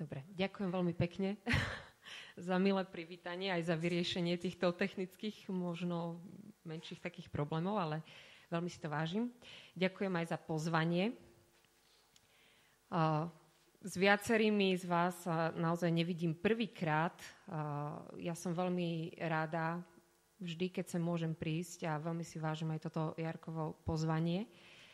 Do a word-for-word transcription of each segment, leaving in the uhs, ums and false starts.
Dobre, ďakujem veľmi pekne za milé privítanie, aj za vyriešenie týchto technických, možno menších takých problémov, ale veľmi si to vážim. Ďakujem aj za pozvanie. S viacerými z vás naozaj nevidím prvýkrát. Ja som veľmi rada vždy, keď sa môžem prísť a veľmi si vážim aj toto Jarkovo pozvanie.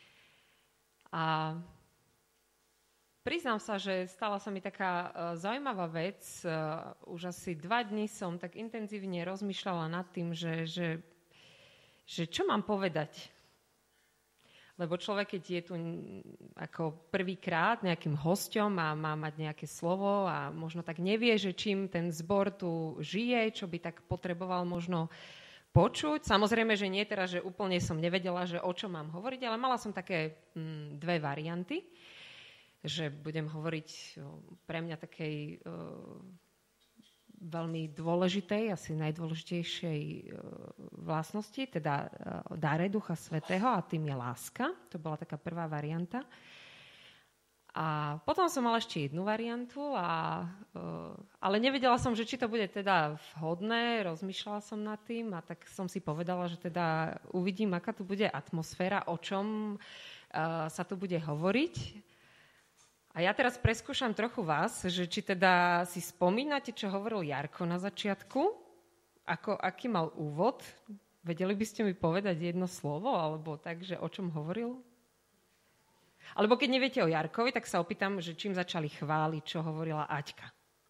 A priznám sa, že stala sa mi taká zaujímavá vec. Už asi dva dni som tak intenzívne rozmýšľala nad tým, že, že, že čo mám povedať. Lebo človek, keď je tu ako prvýkrát nejakým hosťom a má mať nejaké slovo a možno tak nevie, že čím ten zbor tu žije, čo by tak potreboval možno počuť. Samozrejme, že nie teraz, že úplne som nevedela, že o čom mám hovoriť, ale mala som také mm, dve varianty, že budem hovoriť pre mňa takej uh, veľmi dôležitej, asi najdôležitejšej uh, vlastnosti, teda uh, dáre Ducha Svätého, a tým je láska. To bola taká prvá varianta. A potom som mala ešte jednu variantu, a, uh, ale nevedela som, že či to bude teda vhodné, rozmýšľala som nad tým a tak som si povedala, že teda uvidím, aká tu bude atmosféra, o čom uh, sa tu bude hovoriť. A ja teraz preskúšam trochu vás, že či teda si spomínate, čo hovoril Jarko na začiatku, ako, aký mal úvod. Vedeli by ste mi povedať jedno slovo, alebo tak, že o čom hovoril? Alebo keď neviete o Jarkovi, tak sa opýtam, že čím začali chváliť, čo hovorila Aťka.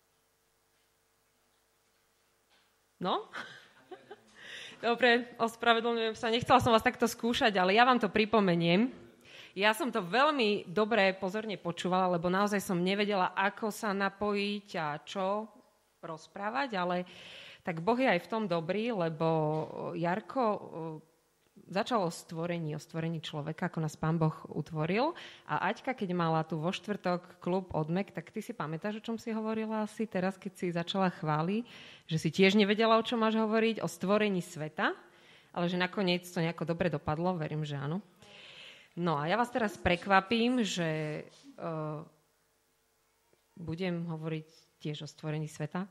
No? Dobre, ospravedlňujem sa, nechcela som vás takto skúšať, ale ja vám to pripomeniem. Ja som to veľmi dobre, pozorne počúvala, lebo naozaj som nevedela, ako sa napojiť a čo rozprávať, ale tak Boh je aj v tom dobrý, lebo Jarko začal o stvorení, o stvorení človeka, ako nás Pán Boh utvoril, a Aťka, keď mala tu vo štvrtok klub Odmek, tak ty si pamätáš, o čom si hovorila asi teraz, keď si začala chváliť, že si tiež nevedela, o čom máš hovoriť, o stvorení sveta, ale že nakoniec to nejako dobre dopadlo, verím, že áno. No a ja vás teraz prekvapím, že uh, budem hovoriť tiež o stvorení sveta.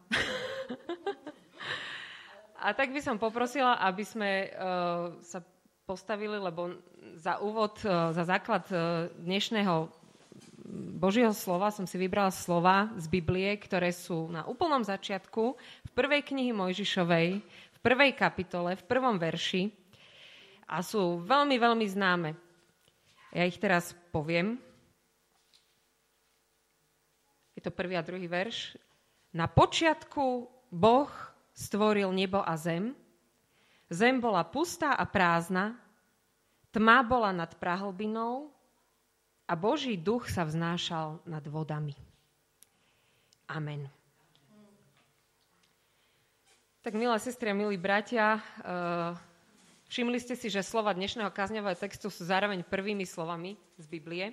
A tak by som poprosila, aby sme uh, sa postavili, lebo za úvod, uh, za základ uh, dnešného Božieho slova som si vybrala slova z Biblie, ktoré sú na úplnom začiatku v prvej knihy Mojžišovej, v prvej kapitole, v prvom verši a sú veľmi, veľmi známe. Ja ich teraz poviem. Je to prvý a druhý verš. Na počiatku Boh stvoril nebo a zem. Zem bola pustá a prázdna, tma bola nad prahlbinou a Boží duch sa vznášal nad vodami. Amen. Tak, milé sestry a milí bratia, uh, všimli ste si, že slova dnešného kázňového textu sú zároveň prvými slovami z Biblie.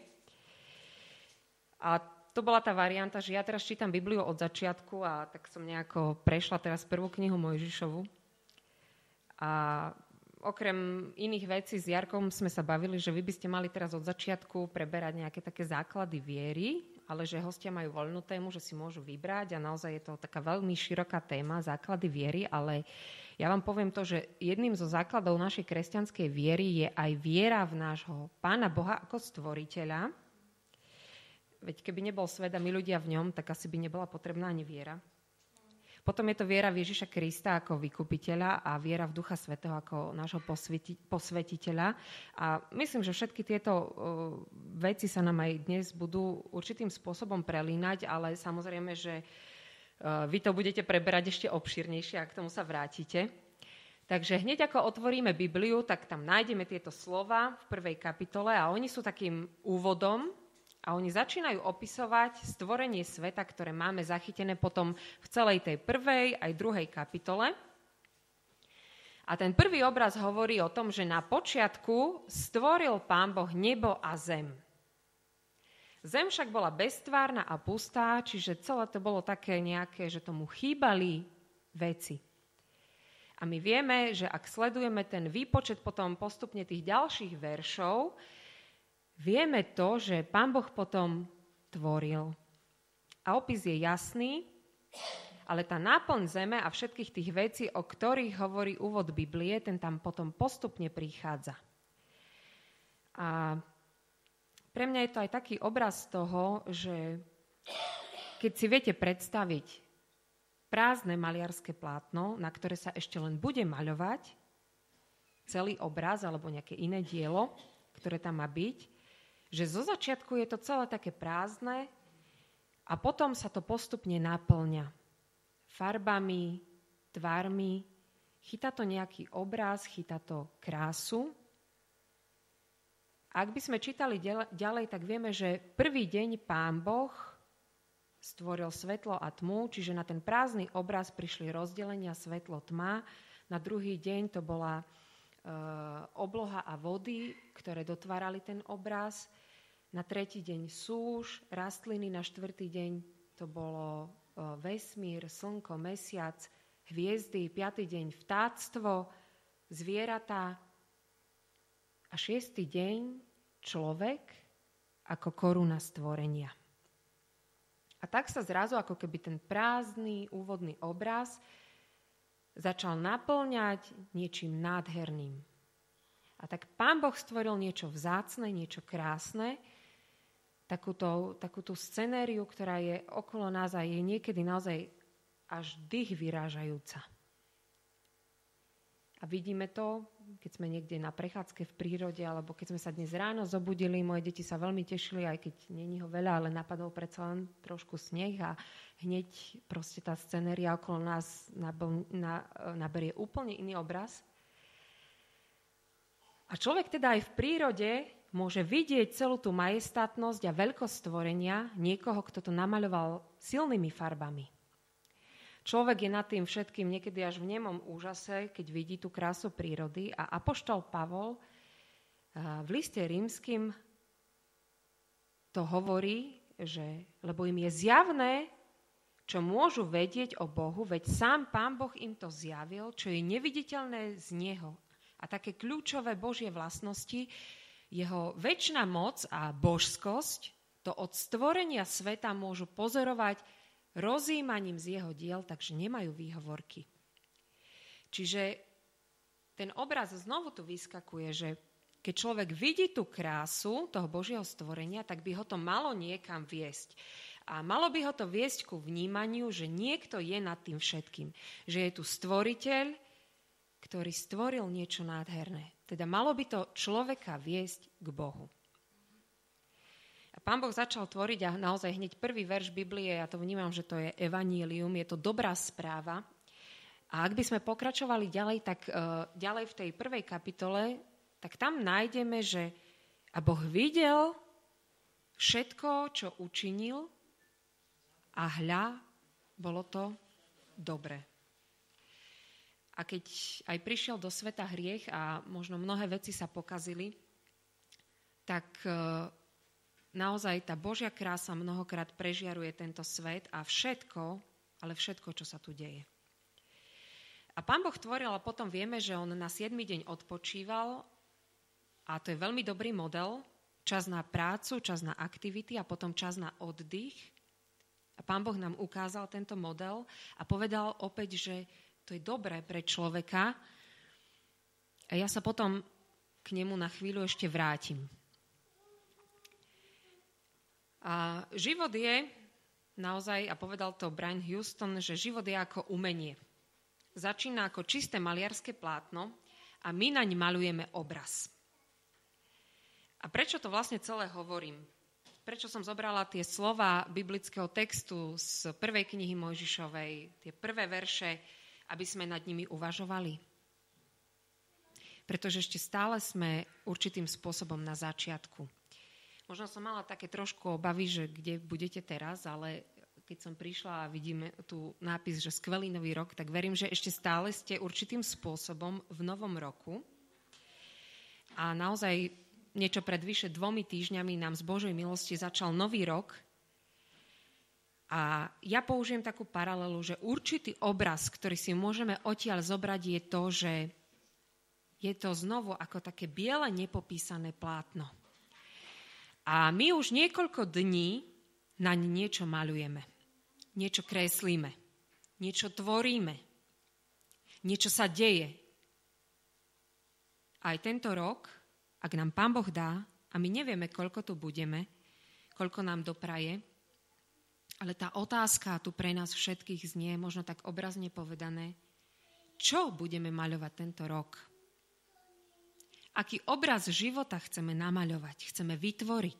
A to bola tá varianta, že ja teraz čítam Bibliu od začiatku a tak som nejako prešla teraz prvú knihu Mojžišovu. A okrem iných vecí s Jarkom sme sa bavili, že vy by ste mali teraz od začiatku preberať nejaké také základy viery, ale že hostia majú voľnú tému, že si môžu vybrať a naozaj je to taká veľmi široká téma, základy viery, ale ja vám poviem to, že jedným zo základov našej kresťanskej viery je aj viera v nášho Pána Boha ako stvoriteľa. Veď keby nebol svet a my ľudia v ňom, tak asi by nebola potrebná ani viera. Potom je to viera v Ježiša Krista ako vykupiteľa a viera v Ducha Svätého ako nášho posveti- posvetiteľa. A myslím, že všetky tieto uh, veci sa nám aj dnes budú určitým spôsobom prelínať, ale samozrejme, že vy to budete preberať ešte obširnejšie, ak k tomu sa vrátite. Takže hneď ako otvoríme Bibliu, tak tam nájdeme tieto slova v prvej kapitole a oni sú takým úvodom a oni začínajú opisovať stvorenie sveta, ktoré máme zachytené potom v celej tej prvej aj druhej kapitole. A ten prvý obraz hovorí o tom, že na počiatku stvoril Pán Boh nebo a zem. Zem však bola beztvárna a pustá, čiže celé to bolo také nejaké, že tomu chýbali veci. A my vieme, že ak sledujeme ten výpočet potom postupne tých ďalších veršov, vieme to, že Pán Boh potom tvoril. a opis je jasný, ale tá náplň zeme a všetkých tých vecí, o ktorých hovorí úvod Biblie, ten tam potom postupne prichádza. A pre mňa je to aj taký obraz toho, že keď si viete predstaviť prázdne maliarské plátno, na ktoré sa ešte len bude maľovať, celý obraz alebo nejaké iné dielo, ktoré tam má byť, že zo začiatku je to celé také prázdne a potom sa to postupne naplňa farbami, tvármi, chytá to nejaký obraz, chytá to krásu. Ak by sme čítali ďalej, tak vieme, že prvý deň Pán Boh stvoril svetlo a tmu, čiže na ten prázdny obraz prišli rozdelenia svetlo, tma. Na druhý deň to bola e, obloha a vody, ktoré dotvárali ten obraz. Na tretí deň súš, rastliny, na štvrtý deň to bolo vesmír, slnko, mesiac, hviezdy, piatý deň vtáctvo, zvieratá a šiestý deň človek ako koruna stvorenia. A tak sa zrazu, ako keby ten prázdny úvodný obraz začal naplňať niečím nádherným. A tak Pán Boh stvoril niečo vzácne, niečo krásne, takúto, takúto scenériu, ktorá je okolo nás a je niekedy naozaj až dých vyrážajúca. A vidíme to, keď sme niekde na prechádzke v prírode, alebo keď sme sa dnes ráno zobudili, moje deti sa veľmi tešili, aj keď není ho veľa, ale napadol predsa len trošku sneh a hneď proste tá scenéria okolo nás naberie úplne iný obraz. A človek teda aj v prírode môže vidieť celú tú majestátnosť a veľkosť stvorenia niekoho, kto to namaľoval silnými farbami. Človek je nad tým všetkým niekedy až v nemom úžase, keď vidí tú krásu prírody a apoštol Pavol v liste rímskym to hovorí, že lebo im je zjavné, čo môžu vedieť o Bohu, veď sám Pán Boh im to zjavil, čo je neviditeľné z Neho. A také kľúčové Božie vlastnosti, jeho večná moc a božskosť, to od stvorenia sveta môžu pozorovať rozjímaním z jeho diel, takže nemajú výhovorky. Čiže ten obraz znovu tu vyskakuje, že keď človek vidí tú krásu toho Božieho stvorenia, tak by ho to malo niekam viesť. A malo by ho to viesť ku vnímaniu, že niekto je nad tým všetkým. Že je tu stvoriteľ, ktorý stvoril niečo nádherné. Teda malo by to človeka viesť k Bohu. A Pán Boh začal tvoriť a naozaj hneď prvý verš Biblie, ja to vnímam, že to je evanílium, je to dobrá správa. A ak by sme pokračovali ďalej, tak uh, ďalej v tej prvej kapitole, tak tam nájdeme, že a Boh videl všetko, čo učinil a hľa, bolo to dobre. A keď aj prišiel do sveta hriech a možno mnohé veci sa pokazili, tak naozaj tá Božia krása mnohokrát prežiaruje tento svet a všetko, ale všetko, čo sa tu deje. A Pán Boh tvoril a potom vieme, že on na siedmy deň odpočíval a to je veľmi dobrý model, čas na prácu, čas na aktivity a potom čas na oddych. A Pán Boh nám ukázal tento model a povedal opäť, že to je dobré pre človeka. A ja sa potom k nemu na chvíľu ešte vrátim. A život je naozaj, a povedal to Brian Houston, že život je ako umenie. Začína ako čisté maliarské plátno a my naň maľujeme obraz. A prečo to vlastne celé hovorím? Prečo som zobrala tie slova biblického textu z prvej knihy Mojžišovej, tie prvé verše, aby sme nad nimi uvažovali? Pretože ešte stále sme určitým spôsobom na začiatku. Možno som mala také trošku obavy, že kde budete teraz, ale keď som prišla a vidíme tu nápis, že skvelý nový rok, tak verím, že ešte stále ste určitým spôsobom v novom roku. A naozaj niečo pred vyše dvomi týždňami nám z Božej milosti začal nový rok. A ja použijem takú paralelu, že určitý obraz, ktorý si môžeme odtiaľ zobrať, je to, že je to znovu ako také biele nepopísané plátno. A my už niekoľko dní naň niečo maľujeme. niečo kreslíme, niečo tvoríme, niečo sa deje. Aj tento rok, ak nám Pán Boh dá, a my nevieme, koľko tu budeme, koľko nám dopraje, ale tá otázka tu pre nás všetkých znie, možno tak obrazne povedané, čo budeme maľovať tento rok? Aký obraz života chceme namaľovať, chceme vytvoriť?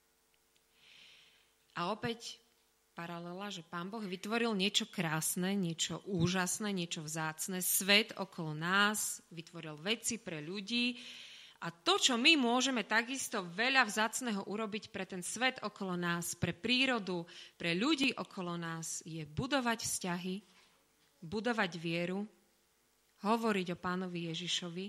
A opäť paralela, že Pán Boh vytvoril niečo krásne, niečo úžasné, niečo vzácne, svet okolo nás, vytvoril veci pre ľudí a to, čo my môžeme takisto veľa vzácneho urobiť pre ten svet okolo nás, pre prírodu, pre ľudí okolo nás, je budovať vzťahy, budovať vieru, hovoriť o Pánovi Ježišovi.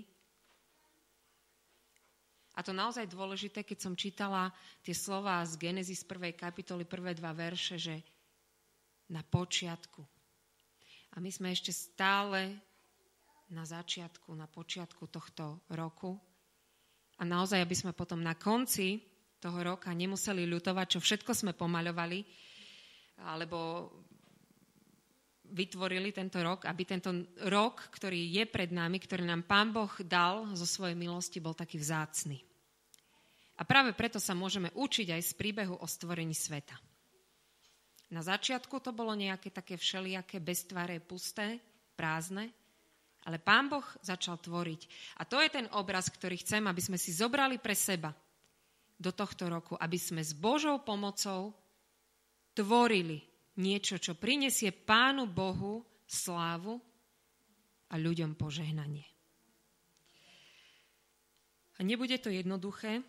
A to naozaj dôležité, keď som čítala tie slová z Genesis prvej kapitoly, prvé dva verše, že na počiatku. A my sme ešte stále na začiatku, na počiatku tohto roku. A naozaj, aby sme potom na konci toho roka nemuseli ľutovať, čo všetko sme pomaľovali, alebo vytvorili tento rok, aby tento rok, ktorý je pred nami, ktorý nám Pán Boh dal zo svojej milosti, bol taký vzácny. A práve preto sa môžeme učiť aj z príbehu o stvorení sveta. Na začiatku to bolo nejaké také všelijaké, beztvaré, pusté, prázdne, ale Pán Boh začal tvoriť. A to je ten obraz, ktorý chcem, aby sme si zobrali pre seba do tohto roku, aby sme s Božou pomocou tvorili niečo, čo prinesie Pánu Bohu slávu a ľuďom požehnanie. A nebude to jednoduché.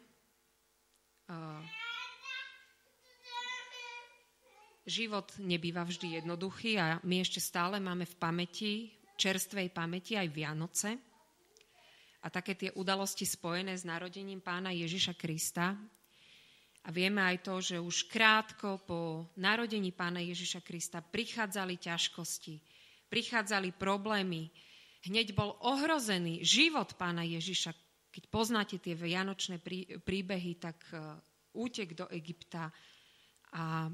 Život nebýva vždy jednoduchý a my ešte stále máme v pamäti, čerstvej pamäti aj Vianoce a také tie udalosti spojené s narodením Pána Ježiša Krista. A vieme aj to, že už krátko po narodení Pána Ježiša Krista prichádzali ťažkosti, prichádzali problémy. Hneď bol ohrozený život Pána Ježiša. Keď poznáte tie vianočné príbehy, tak útek do Egypta a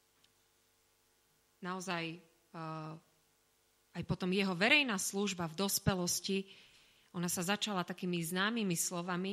naozaj aj potom jeho verejná služba v dospelosti, ona sa začala takými známymi slovami,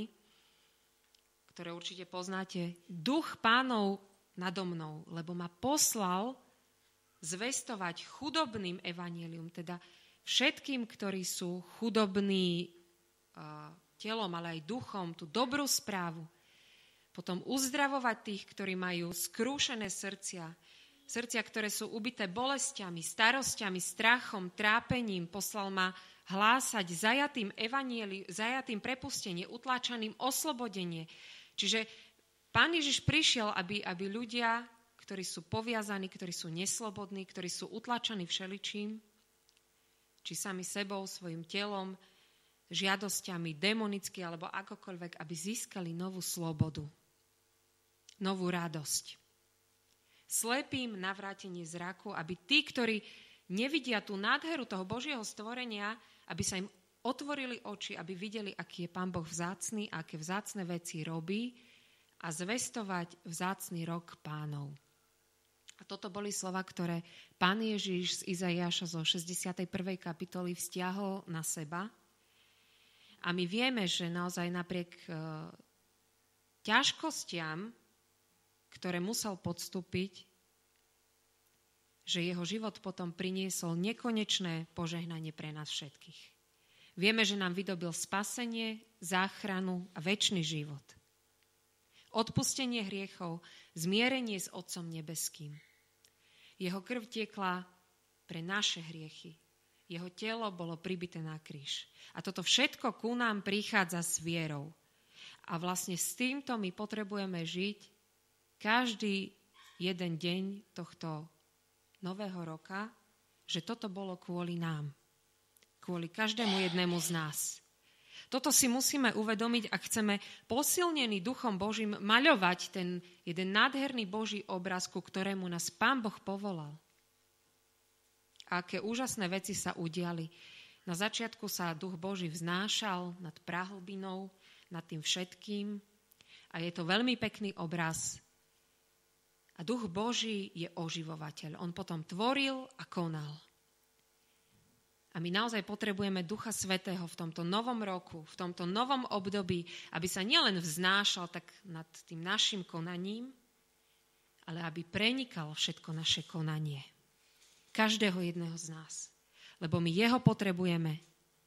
ktoré určite poznáte. Duch Pánov nado mnou, lebo ma poslal zvestovať chudobným evanjelium, teda všetkým, ktorí sú chudobní uh, telom, ale aj duchom, tú dobrú správu. Potom uzdravovať tých, ktorí majú skrúšené srdcia, srdcia, ktoré sú ubité bolestiami, starosťami, strachom, trápením. Poslal ma hlásať zajatým evanjelium, zajatým prepustenie, utláčaným oslobodenie. Čiže Pán Ježiš prišiel, aby, aby ľudia, ktorí sú poviazaní, ktorí sú neslobodní, ktorí sú utlačaní všeličím, či sami sebou, svojim telom, žiadosťami, demonicky alebo akokoľvek, aby získali novú slobodu, novú radosť. Slepým navrátenie zraku, aby tí, ktorí nevidia tú nádheru toho Božieho stvorenia, aby sa im otvorili oči, aby videli, aký je Pán Boh vzácny, aké vzácne veci robí a zvestovať vzácny rok Pánov. A toto boli slova, ktoré Pán Ježiš z Izaiáša zo šesťdesiatej prvej kapitoly vzťahol na seba. A my vieme, že naozaj napriek e, ťažkostiam, ktoré musel podstúpiť, že jeho život potom priniesol nekonečné požehnanie pre nás všetkých. Vieme, že nám vydobil spasenie, záchranu a večný život. Odpustenie hriechov, zmierenie s Otcom nebeským. Jeho krv tiekla pre naše hriechy. Jeho telo bolo pribité na kríž. A toto všetko ku nám prichádza s vierou. A vlastne s týmto my potrebujeme žiť každý jeden deň tohto nového roka, že toto bolo kvôli nám. Kvôli každému jednému z nás. Toto si musíme uvedomiť, ak chceme posilnení Duchom Božím maľovať ten jeden nádherný Boží obraz, ku ktorému nás Pán Boh povolal. A aké úžasné veci sa udiali. Na začiatku sa Duch Boží vznášal nad prahlbinou, nad tým všetkým. A je to veľmi pekný obraz. A Duch Boží je oživovateľ. On potom tvoril a konal. A my naozaj potrebujeme Ducha Svätého v tomto novom roku, v tomto novom období, aby sa nielen vznášal tak nad tým našim konaním, ale aby prenikal všetko naše konanie. Každého jedného z nás. Lebo my jeho potrebujeme.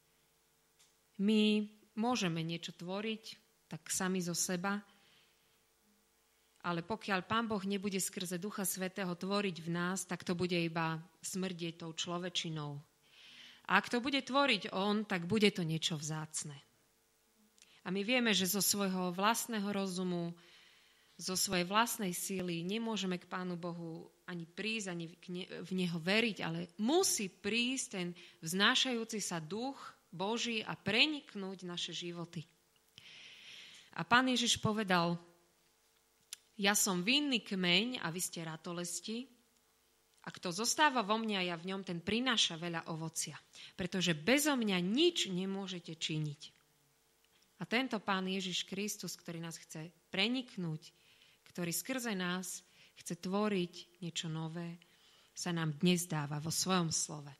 My môžeme niečo tvoriť, tak sami zo seba, ale pokiaľ Pán Boh nebude skrze Ducha Svätého tvoriť v nás, tak to bude iba smrdieť tou človečinou. A ak to bude tvoriť on, tak bude to niečo vzácne. A my vieme, že zo svojho vlastného rozumu, zo svojej vlastnej síly nemôžeme k Pánu Bohu ani prísť, ani v Neho veriť, ale musí prísť ten vznášajúci sa Duch Boží a preniknúť naše životy. A Pán Ježiš povedal, ja som vinný kmeň a vy ste ratolesti, a kto zostáva vo mne a ja v ňom, ten prináša veľa ovocia. Pretože bezo mňa nič nemôžete činiť. A tento Pán Ježiš Kristus, ktorý nás chce preniknúť, ktorý skrze nás chce tvoriť niečo nové, sa nám dnes dáva vo svojom slove.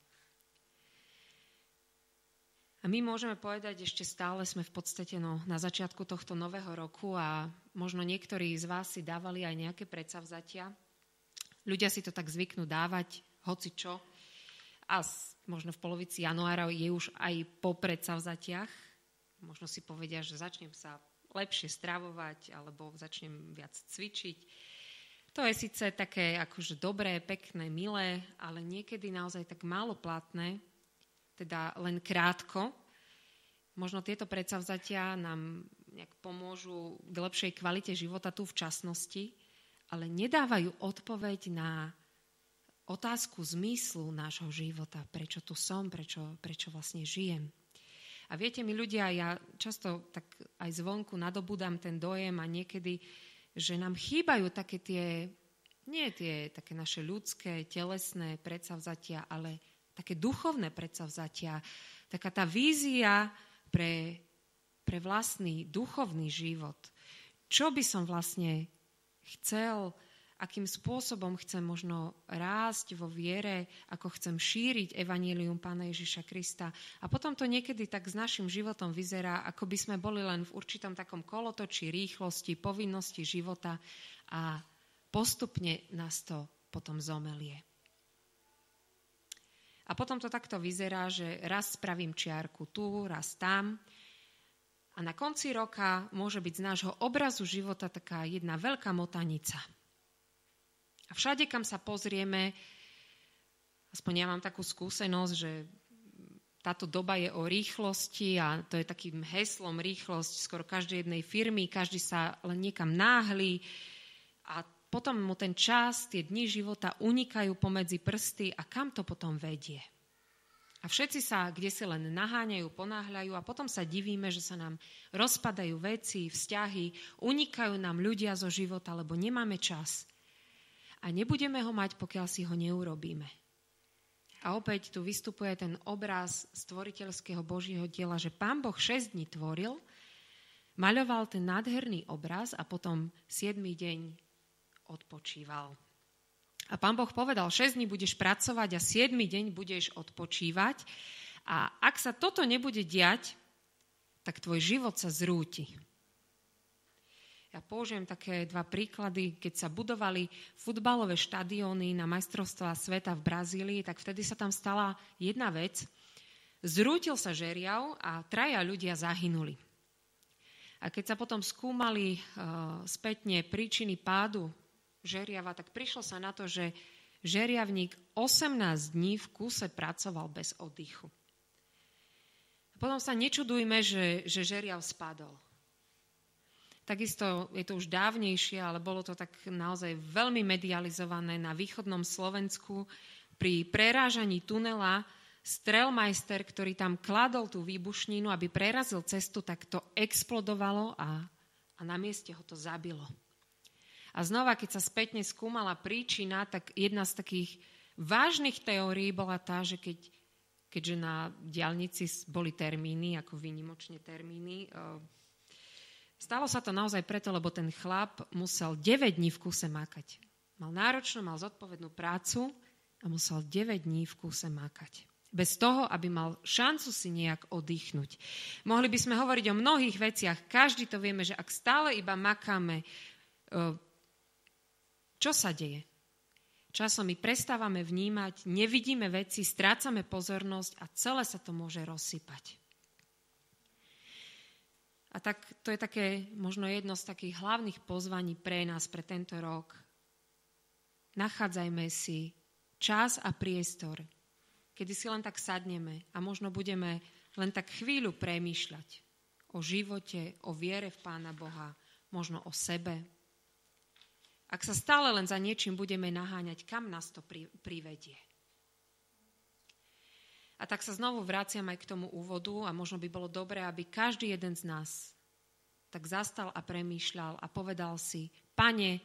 A my môžeme povedať, ešte stále sme v podstate no, na začiatku tohto nového roku a možno niektorí z vás si dávali aj nejaké predsavzatia. Ľudia si to tak zvyknú dávať, hoci čo. A možno v polovici januára je už aj po predsavzatiach. Možno si povedia, že začnem sa lepšie stravovať alebo začnem viac cvičiť. To je síce také akože dobré, pekné, milé, ale niekedy naozaj tak málo platné, teda len krátko. Možno tieto predsavzatia nám nejak pomôžu k lepšej kvalite života tu v časnosti, ale nedávajú odpoveď na otázku zmyslu nášho života. Prečo tu som, prečo, prečo vlastne žijem. A viete mi ľudia, ja často tak aj zvonku nadobúdam ten dojem a niekedy, že nám chýbajú také tie, nie tie také naše ľudské, telesné predsavzatia, ale také duchovné predsavzatia. Taká tá vízia pre, pre vlastný duchovný život. Čo by som vlastne chcel, akým spôsobom chcem možno rásť vo viere, ako chcem šíriť evanjelium Pána Ježiša Krista. A potom to niekedy tak s našim životom vyzerá, ako by sme boli len v určitom takom kolotočí rýchlosti, povinnosti života a postupne nás to potom zomelie. A potom to takto vyzerá, že raz spravím čiarku tu, raz tam. A na konci roka môže byť z nášho obrazu života taká jedna veľká motanica. A všade, kam sa pozrieme, aspoň ja mám takú skúsenosť, že táto doba je o rýchlosti a to je takým heslom rýchlosť skoro každej jednej firmy, každý sa len niekam náhli a potom mu ten čas, tie dni života unikajú pomedzi prsty a kam to potom vedie. A všetci sa kde si len naháňajú, ponáhľajú a potom sa divíme, že sa nám rozpadajú veci, vzťahy, unikajú nám ľudia zo života, lebo nemáme čas. A nebudeme ho mať, pokiaľ si ho neurobíme. A opäť tu vystupuje ten obraz stvoriteľského Božieho diela, že Pán Boh šesť dní tvoril, maľoval ten nádherný obraz a potom siedmy deň odpočíval. A Pán Boh povedal, šesť dní budeš pracovať a siedmy deň budeš odpočívať. A ak sa toto nebude diať, tak tvoj život sa zrúti. Ja použijem také dva príklady. Keď sa budovali futbalové štadióny na majstrovstvá sveta v Brazílii, tak vtedy sa tam stala jedna vec. Zrútil sa žeriav a traja ľudia zahynuli. A keď sa potom skúmali uh, spätne príčiny pádu žeriava, tak prišlo sa na to, že žeriavník osemnásť dní v kúse pracoval bez oddychu. A potom sa nečudujme, že, že žeriav spadol. Takisto je to už dávnejšie, ale bolo to tak naozaj veľmi medializované na východnom Slovensku. Pri prerážaní tunela strelmajster, ktorý tam kladol tú výbušninu, aby prerazil cestu, tak to explodovalo a, a na mieste ho to zabilo. A znova, keď sa spätne skúmala príčina, tak jedna z takých vážnych teórií bola tá, že keď, keďže na diaľnici boli termíny, ako výnimočne termíny, stalo sa to naozaj preto, lebo ten chlap musel deväť dní v kúse makať. Mal náročnú, mal zodpovednú prácu a musel deväť dní v kúse makať. Bez toho, aby mal šancu si nejak oddychnúť. Mohli by sme hovoriť o mnohých veciach. Každý to vieme, že ak stále iba makáme, čo sa deje? Časom my prestávame vnímať, nevidíme veci, strácame pozornosť a celé sa to môže rozsypať. A tak to je také, možno jedno z takých hlavných pozvaní pre nás, pre tento rok. Nachádzajme si čas a priestor, kedy si len tak sadneme a možno budeme len tak chvíľu premýšľať o živote, o viere v Pána Boha, možno o sebe. Ak sa stále len za niečím budeme naháňať, kam nás to privedie. A tak sa znovu vraciam aj k tomu úvodu a možno by bolo dobré, aby každý jeden z nás tak zastal a premýšľal a povedal si, Pane,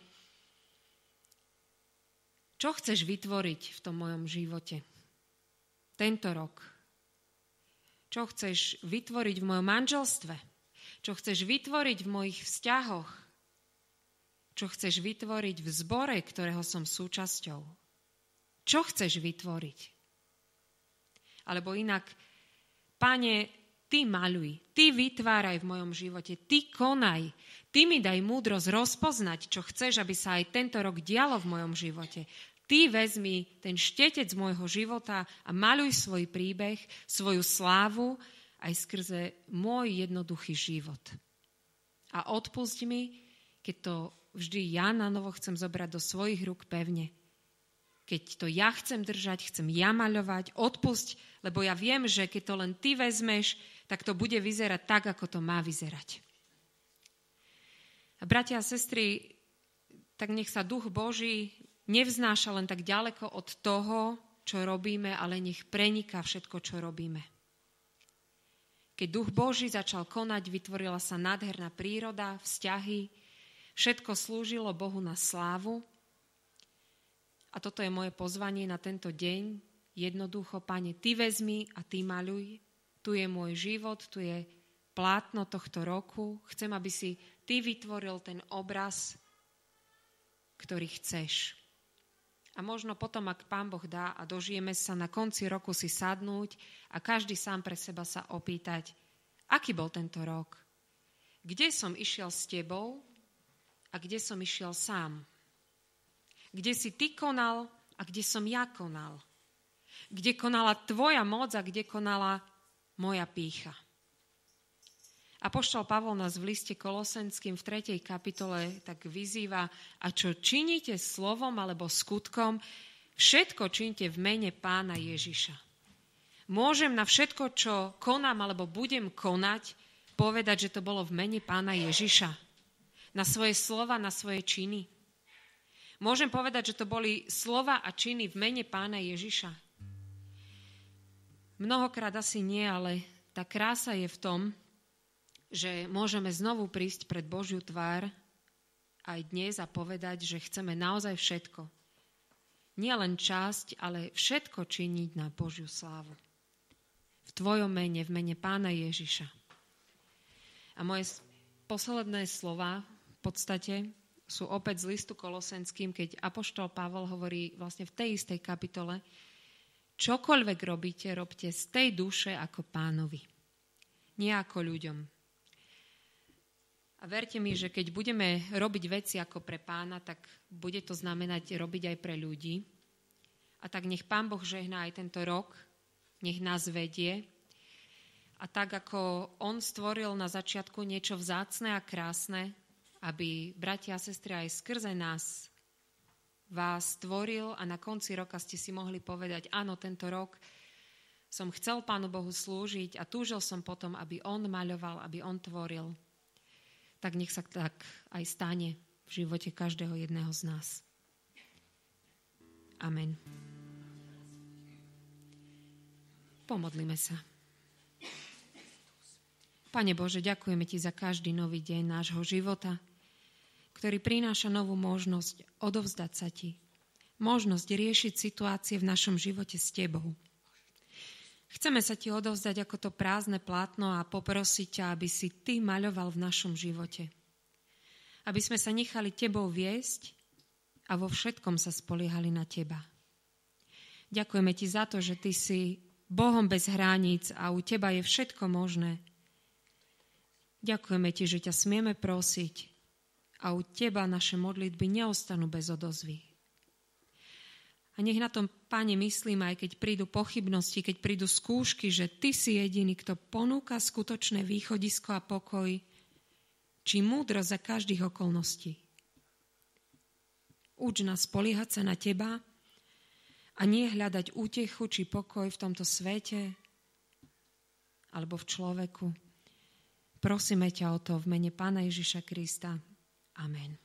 čo chceš vytvoriť v tom mojom živote tento rok? Čo chceš vytvoriť v mojom manželstve? Čo chceš vytvoriť v mojich vzťahoch? Čo chceš vytvoriť v zbore, ktorého som súčasťou? Čo chceš vytvoriť? Alebo inak, Pane, Ty maľuj, Ty vytváraj v mojom živote, Ty konaj, Ty mi daj múdrosť rozpoznať, čo chceš, aby sa aj tento rok dialo v mojom živote. Ty vezmi ten štetec môjho života a maľuj svoj príbeh, svoju slávu aj skrze môj jednoduchý život. A odpusť mi, keď to vždy ja na novo chcem zobrať do svojich rúk pevne. Keď to ja chcem držať, chcem ja maľovať, odpusť, lebo ja viem, že keď to len ty vezmeš, tak to bude vyzerať tak, ako to má vyzerať. A bratia a sestry, tak nech sa Duch Boží nevznáša len tak ďaleko od toho, čo robíme, ale nech preniká všetko, čo robíme. Keď Duch Boží začal konať, vytvorila sa nádherná príroda, vzťahy, všetko slúžilo Bohu na slávu. A toto je moje pozvanie na tento deň. Jednoducho, Pane, Ty vezmi a Ty maľuj. Tu je môj život, tu je plátno tohto roku. Chcem, aby si Ty vytvoril ten obraz, ktorý chceš. A možno potom, ak Pán Boh dá a dožijeme sa na konci roku si sadnúť a každý sám pre seba sa opýtať, aký bol tento rok? Kde som išiel s Tebou a kde som išiel sám? Kde si Ty konal a kde som ja konal? Kde konala Tvoja moc a kde konala moja pýcha? Apoštol Pavol nás v liste Kolosenským v tretej kapitole tak vyzýva, a čo činíte slovom alebo skutkom, všetko čínite v mene Pána Ježiša. Môžem na všetko, čo konám alebo budem konať, povedať, že to bolo v mene Pána Ježiša. Na svoje slova, na svoje činy. Môžem povedať, že to boli slova a činy v mene Pána Ježiša. Mnohokrát asi nie, ale tá krása je v tom, že môžeme znovu prísť pred Božiu tvár aj dnes a povedať, že chceme naozaj všetko. Nie len časť, ale všetko činiť na Božiu slávu. V Tvojom mene, v mene Pána Ježiša. A moje posledné slova v podstate sú opäť z listu Kolosenským, keď apoštol Pavol hovorí vlastne v tej istej kapitole, čokoľvek robíte, robte z tej duše ako Pánovi. Nie ako ľuďom. A verte mi, že keď budeme robiť veci ako pre Pána, tak bude to znamenať robiť aj pre ľudí. A tak nech Pán Boh žehná aj tento rok, nech nás vedie. A tak ako On stvoril na začiatku niečo vzácne a krásne, aby bratia a sestry aj skrze nás vás stvoril a na konci roka ste si mohli povedať, áno, tento rok som chcel Pánu Bohu slúžiť a túžil som potom, aby On maľoval, aby On tvoril. Tak nech sa tak aj stane v živote každého jedného z nás. Amen. Pomodlíme sa. Pane Bože, ďakujeme Ti za každý nový deň nášho života, ktorý prináša novú možnosť odovzdať sa Ti. Možnosť riešiť situácie v našom živote s Tebou. Chceme sa Ti odovzdať ako to prázdne plátno a poprosiť ťa, aby si Ty maľoval v našom živote. Aby sme sa nechali Tebou viesť a vo všetkom sa spoliehali na teba. Ďakujeme ti za to, že ty si Bohom bez hraníc a u teba je všetko možné. Ďakujeme ti, že ťa smieme prosiť a u teba naše modlitby neostanú bez odozvy. A nech na tom, Pane, myslím, aj keď prídu pochybnosti, keď prídu skúšky, že ty si jediný, kto ponúka skutočné východisko a pokoj, či múdro za každých okolností. Uč nás spoliehať sa na teba a nie hľadať útechu či pokoj v tomto svete alebo v človeku. Prosíme ťa o to v mene Pána Ježiša Krista. Amen.